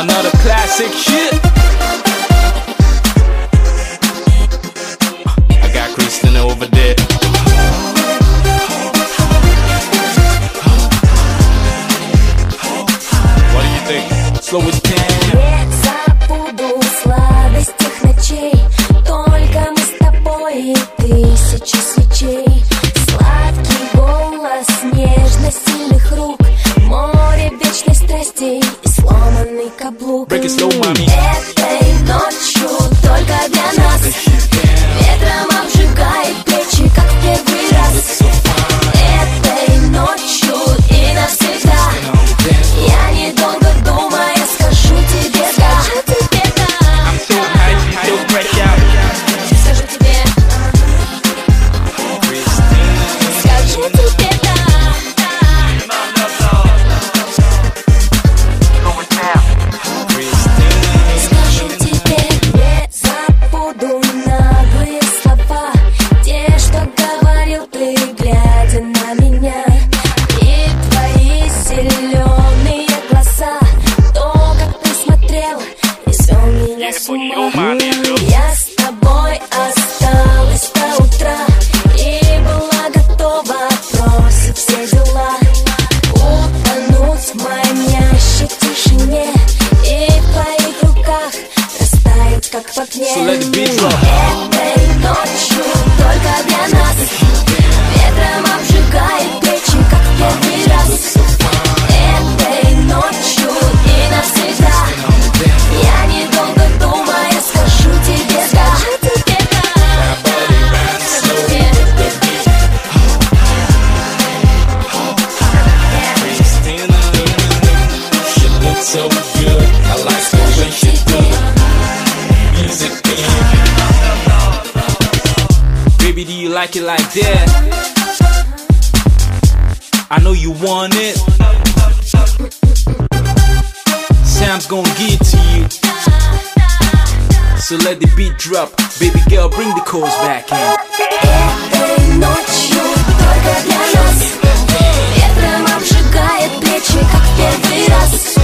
Another classic shit. I got Christina over there. What do you think? Slow it down. Не забуду сладостях ночей, только мы с тобой и тысячи свечей. Сладкий голос, нежность сильных рук, море вечной страстей и сломанный каблук. Break it slow, mommy. Этой ночью только для нас ветром обжигает плечи, как в первый раз. Этой ночью и навсегда я, недолго думая, скажу тебе да. I'm so high, so fresh out. Скажу тебе, скажу тебе да. Скажу тебе, не забуду наглые слова, те, что говорил ты, глядя на меня. И твои зеленые глаза, то, как ты смотрел и свел меня с ума. Я с тобой осталась до утра и была готова бросить все дела, утонуть в манящей тишине и в твоих руках растаять, как в огне. So let the beat drop. Этой ночью только для нас ветром обжигает плечи, как в первый раз. Этой ночью и навсегда я, недолго думая, скажу тебе да. Скажу тебе Christina, she looks so good. I like the way she do it. Music in. Baby, do you like it like that? I know you want it. Sam's gonna give it to you. So let the beat drop. Baby girl, bring the chorus back in. этой ночью только для нас ветром обжигает плечи, как в первый раз.